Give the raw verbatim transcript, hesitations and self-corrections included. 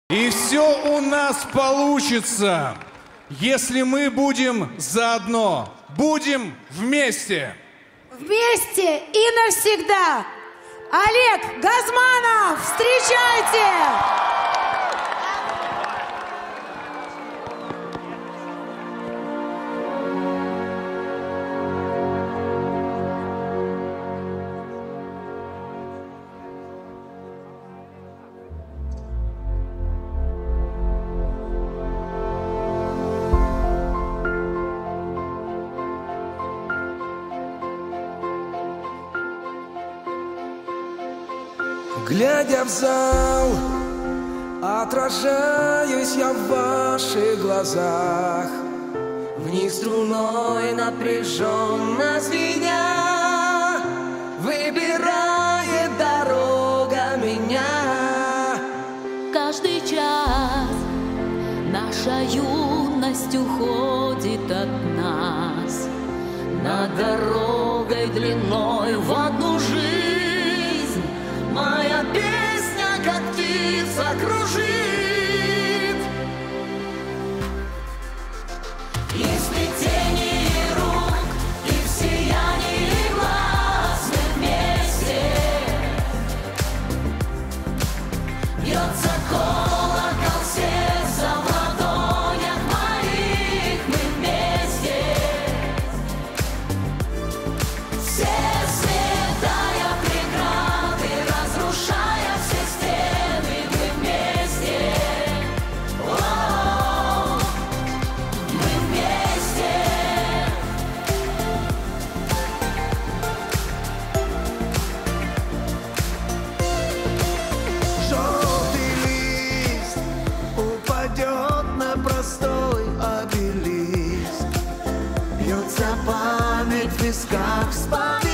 И все у нас получится, если мы будем заодно, будем вместе. Вместе и навсегда. Олег Газманов, встречайте! Глядя в зал, отражаюсь я в ваших глазах. Вниз струной напряженно звеня, выбирает дорога меня. Каждый час наша юность уходит от нас, над дорогой длиной в одну жизнь. Моя песня, как птица, кружит. И в сплетении рук, и в сиянии глаз мы вместе. Бьется колокол сердца в ладонях моих, мы вместе. Все сметая преграды, разрушая все стены, мы вместе. О-о-о, мы вместе. Желтый лист упадет на простой обелиск. Бьется память в висках, вспоминает.